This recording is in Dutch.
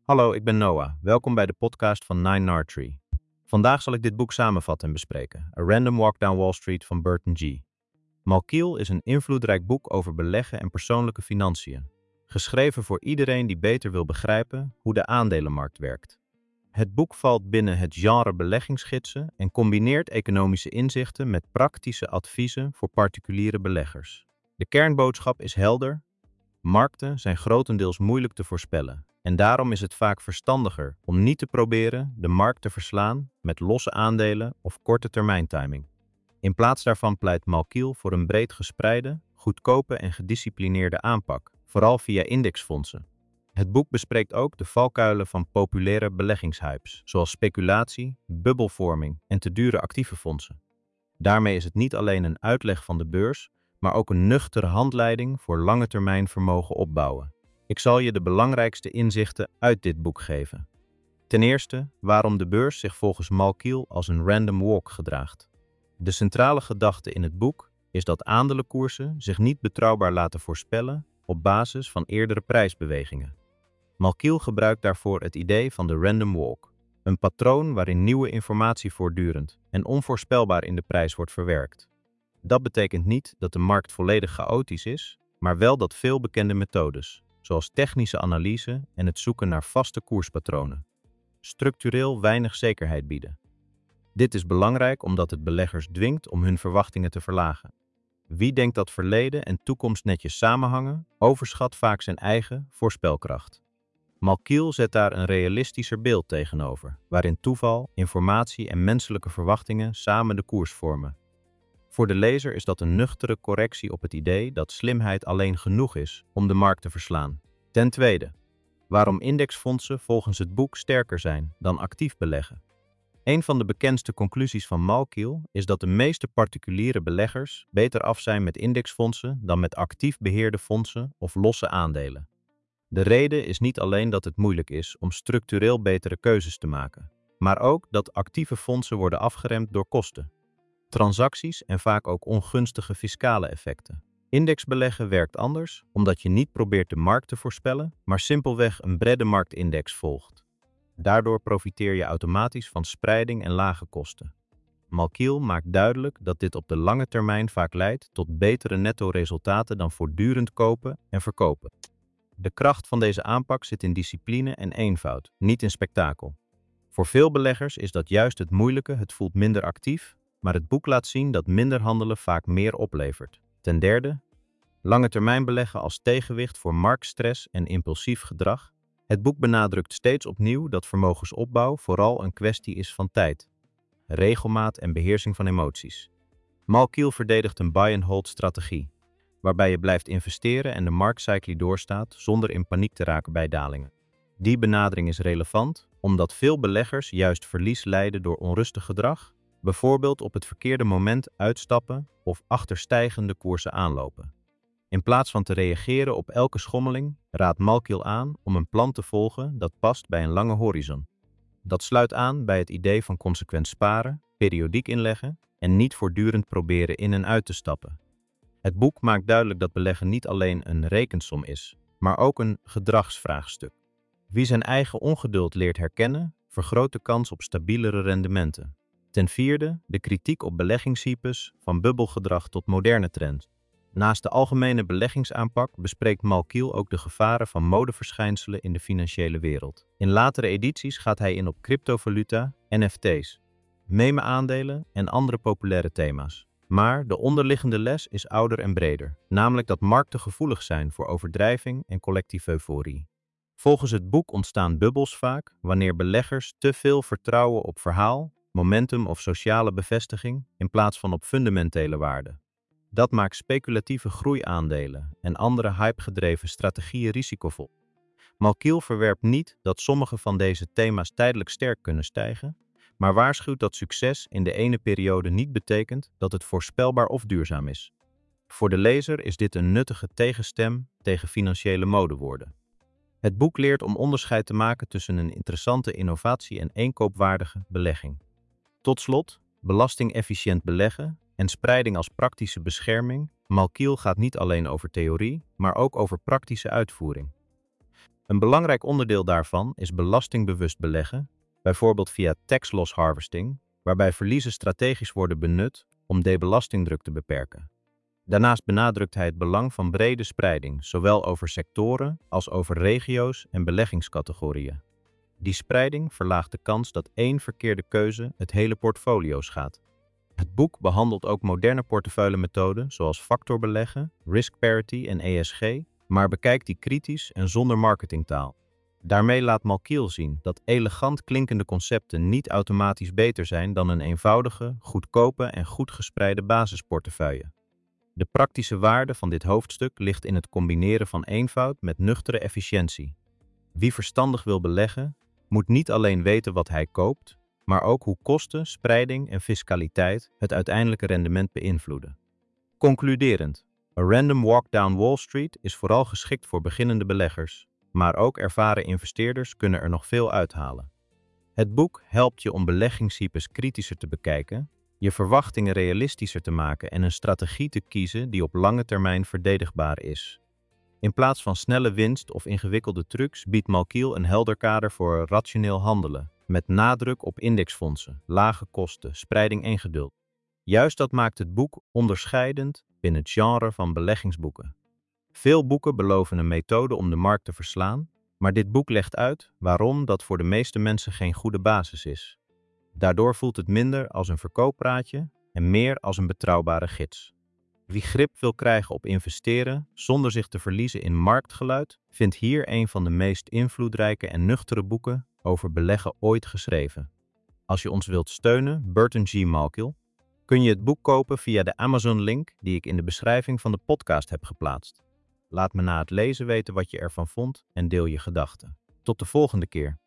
Hallo, ik ben Noah. Welkom bij de podcast van Nine Nard. Vandaag zal ik dit boek samenvatten en bespreken. A Random Walk Down Wall Street van Burton G. Malkiel is een invloedrijk boek over beleggen en persoonlijke financiën. Geschreven voor iedereen die beter wil begrijpen hoe de aandelenmarkt werkt. Het boek valt binnen het genre beleggingsgidsen en combineert economische inzichten met praktische adviezen voor particuliere beleggers. De kernboodschap is helder. Markten zijn grotendeels moeilijk te voorspellen en daarom is het vaak verstandiger om niet te proberen de markt te verslaan met losse aandelen of korte termijn timing. In plaats daarvan pleit Malkiel voor een breed gespreide, goedkope en gedisciplineerde aanpak, vooral via indexfondsen. Het boek bespreekt ook de valkuilen van populaire beleggingshypes, zoals speculatie, bubbelvorming en te dure actieve fondsen. Daarmee is het niet alleen een uitleg van de beurs, maar ook een nuchtere handleiding voor lange termijn vermogen opbouwen. Ik zal je de belangrijkste inzichten uit dit boek geven. Ten eerste, waarom de beurs zich volgens Malkiel als een random walk gedraagt. De centrale gedachte in het boek is dat aandelenkoersen zich niet betrouwbaar laten voorspellen op basis van eerdere prijsbewegingen. Malkiel gebruikt daarvoor het idee van de random walk, een patroon waarin nieuwe informatie voortdurend en onvoorspelbaar in de prijs wordt verwerkt. Dat betekent niet dat de markt volledig chaotisch is, maar wel dat veel bekende methodes, zoals technische analyse en het zoeken naar vaste koerspatronen, structureel weinig zekerheid bieden. Dit is belangrijk omdat het beleggers dwingt om hun verwachtingen te verlagen. Wie denkt dat verleden en toekomst netjes samenhangen, overschat vaak zijn eigen voorspelkracht. Malkiel zet daar een realistischer beeld tegenover, waarin toeval, informatie en menselijke verwachtingen samen de koers vormen. Voor de lezer is dat een nuchtere correctie op het idee dat slimheid alleen genoeg is om de markt te verslaan. Ten tweede, waarom indexfondsen volgens het boek sterker zijn dan actief beleggen. Een van de bekendste conclusies van Malkiel is dat de meeste particuliere beleggers beter af zijn met indexfondsen dan met actief beheerde fondsen of losse aandelen. De reden is niet alleen dat het moeilijk is om structureel betere keuzes te maken, maar ook dat actieve fondsen worden afgeremd door kosten, transacties en vaak ook ongunstige fiscale effecten. Indexbeleggen werkt anders, omdat je niet probeert de markt te voorspellen, maar simpelweg een brede marktindex volgt. Daardoor profiteer je automatisch van spreiding en lage kosten. Malkiel maakt duidelijk dat dit op de lange termijn vaak leidt tot betere netto-resultaten dan voortdurend kopen en verkopen. De kracht van deze aanpak zit in discipline en eenvoud, niet in spektakel. Voor veel beleggers is dat juist het moeilijke, het voelt minder actief, maar het boek laat zien dat minder handelen vaak meer oplevert. Ten derde, lange termijn beleggen als tegenwicht voor marktstress en impulsief gedrag. Het boek benadrukt steeds opnieuw dat vermogensopbouw vooral een kwestie is van tijd, regelmaat en beheersing van emoties. Malkiel verdedigt een buy-and-hold strategie, waarbij je blijft investeren en de marktcycli doorstaat zonder in paniek te raken bij dalingen. Die benadering is relevant, omdat veel beleggers juist verlies lijden door onrustig gedrag, bijvoorbeeld op het verkeerde moment uitstappen of achter stijgende koersen aanlopen. In plaats van te reageren op elke schommeling, raadt Malkiel aan om een plan te volgen dat past bij een lange horizon. Dat sluit aan bij het idee van consequent sparen, periodiek inleggen en niet voortdurend proberen in en uit te stappen. Het boek maakt duidelijk dat beleggen niet alleen een rekensom is, maar ook een gedragsvraagstuk. Wie zijn eigen ongeduld leert herkennen, vergroot de kans op stabielere rendementen. Ten vierde, de kritiek op beleggingshypes, van bubbelgedrag tot moderne trends. Naast de algemene beleggingsaanpak bespreekt Malkiel ook de gevaren van modeverschijnselen in de financiële wereld. In latere edities gaat hij in op cryptovaluta, NFT's, meme-aandelen en andere populaire thema's. Maar de onderliggende les is ouder en breder, namelijk dat markten gevoelig zijn voor overdrijving en collectieve euforie. Volgens het boek ontstaan bubbels vaak wanneer beleggers te veel vertrouwen op verhaal, momentum of sociale bevestiging in plaats van op fundamentele waarden. Dat maakt speculatieve groeiaandelen en andere hypegedreven strategieën risicovol. Malkiel verwerpt niet dat sommige van deze thema's tijdelijk sterk kunnen stijgen, maar waarschuwt dat succes in de ene periode niet betekent dat het voorspelbaar of duurzaam is. Voor de lezer is dit een nuttige tegenstem tegen financiële modewoorden. Het boek leert om onderscheid te maken tussen een interessante innovatie en eenkoopwaardige belegging. Tot slot, belastingefficiënt beleggen en spreiding als praktische bescherming. Malkiel gaat niet alleen over theorie, maar ook over praktische uitvoering. Een belangrijk onderdeel daarvan is belastingbewust beleggen, bijvoorbeeld via tax loss harvesting, waarbij verliezen strategisch worden benut om debelastingdruk te beperken. Daarnaast benadrukt hij het belang van brede spreiding, zowel over sectoren als over regio's en beleggingscategorieën. Die spreiding verlaagt de kans dat één verkeerde keuze het hele portfolio schaadt. Het boek behandelt ook moderne portefeuillemethoden zoals factorbeleggen, risk parity en ESG, maar bekijkt die kritisch en zonder marketingtaal. Daarmee laat Malkiel zien dat elegant klinkende concepten niet automatisch beter zijn dan een eenvoudige, goedkope en goed gespreide basisportefeuille. De praktische waarde van dit hoofdstuk ligt in het combineren van eenvoud met nuchtere efficiëntie. Wie verstandig wil beleggen, moet niet alleen weten wat hij koopt, maar ook hoe kosten, spreiding en fiscaliteit het uiteindelijke rendement beïnvloeden. Concluderend, A Random Walk Down Wall Street is vooral geschikt voor beginnende beleggers, maar ook ervaren investeerders kunnen er nog veel uithalen. Het boek helpt je om beleggingstypes kritischer te bekijken, je verwachtingen realistischer te maken en een strategie te kiezen die op lange termijn verdedigbaar is. In plaats van snelle winst of ingewikkelde trucs biedt Malkiel een helder kader voor rationeel handelen, met nadruk op indexfondsen, lage kosten, spreiding en geduld. Juist dat maakt het boek onderscheidend binnen het genre van beleggingsboeken. Veel boeken beloven een methode om de markt te verslaan, maar dit boek legt uit waarom dat voor de meeste mensen geen goede basis is. Daardoor voelt het minder als een verkooppraatje en meer als een betrouwbare gids. Wie grip wil krijgen op investeren zonder zich te verliezen in marktgeluid, vindt hier een van de meest invloedrijke en nuchtere boeken over beleggen ooit geschreven. Als je ons wilt steunen, Burton G. Malkiel, kun je het boek kopen via de Amazon-link die ik in de beschrijving van de podcast heb geplaatst. Laat me na het lezen weten wat je ervan vond en deel je gedachten. Tot de volgende keer.